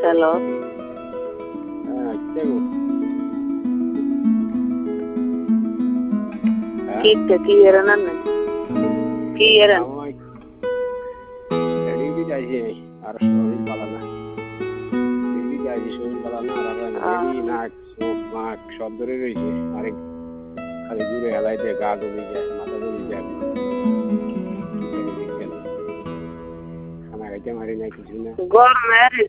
hello হ্যাঁ দেখো কি এরেন না কি এরেন আমার এদিকে যাইছে আর শরীর ভালো না এদিকে যাইছে শরীর ভালো না আর এদিকে নাক চোখ নাক সব ধরে রয়েছে আরেক খালি ঘুরে হেলাই দিয়ে গা জ্বলে যায় মাথা জ্বলে যায় খানা খাইতে মারি না কিছু না গরমের